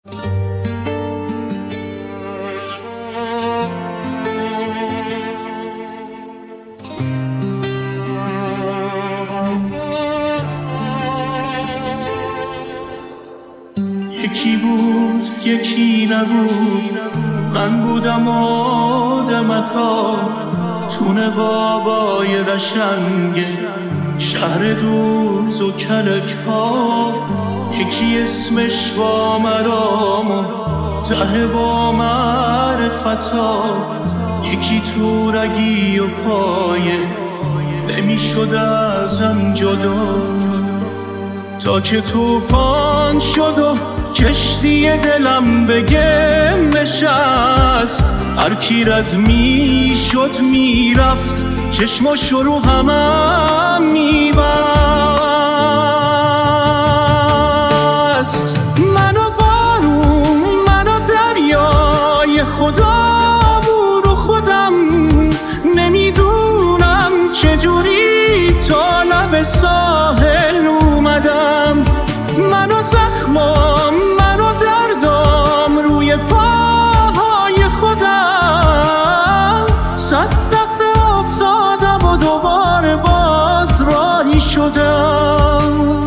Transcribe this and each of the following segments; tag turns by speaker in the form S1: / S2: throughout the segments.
S1: یکی بود یکی نبود، من بودم آدمکا تو نقابای قشنگ شهر دوز و کلک ها. یکی اسمش با مرام و ته با معرفتا، یکی تو رگی و پایه نمیشد ازم جدا، تا که توفان شد و کشتی دلم به گل نشست. هر کی رد میشد میرفت، چشماشو رو همم میبست. منو بارون منو دریای خدا بود و خودم نمیدونم چجوری تا لب ساحل اومدم. منو زخمام منو دردام روی پاهای خودم، صد دفعه افتادم و دوباره باز راهی شدم.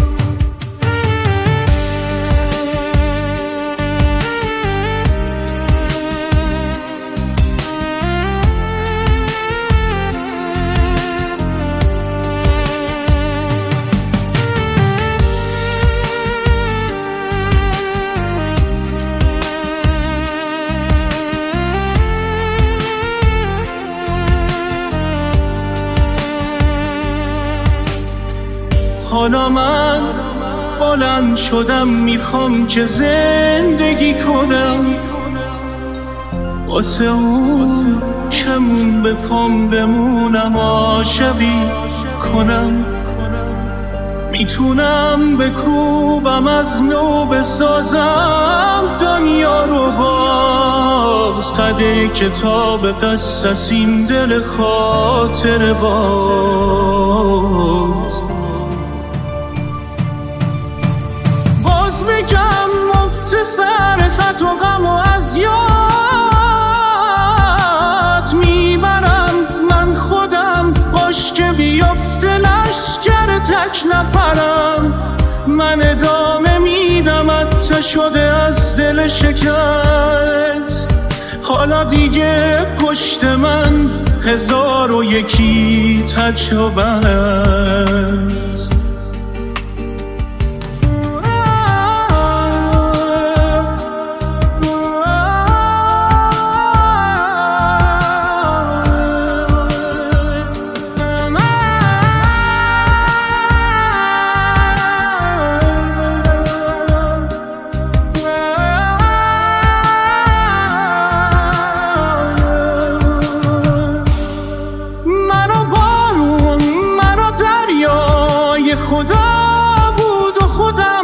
S1: حالا من بلند شدم، میخوام که زندگی کنم، واسه اون کمون به پام بمونم، عاشقی کنم. میتونم بکوبم از نو بسازم دنیا رو باز، قده کتاب قصصیم دل خاطر باز. بگم مختصر خط و غم و از یاد میبرم من خودم، باش که بیفته لشکر تک نفرم. من ادامه میدم، حتی شده از دل شکست. حالا دیگه پشت من 1001 تجربه است. خدا بود و خودم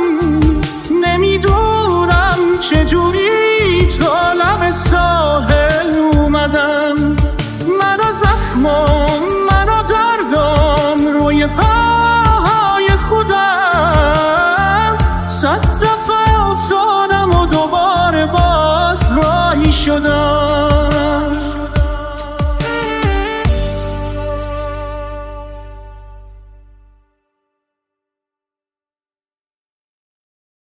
S1: نمیدونم چجوری تا لب ساحل اومدم. منو زخمام منو دردام روی پاهای خودم، صد دفعه افتادم و دوباره باز راهی شدم.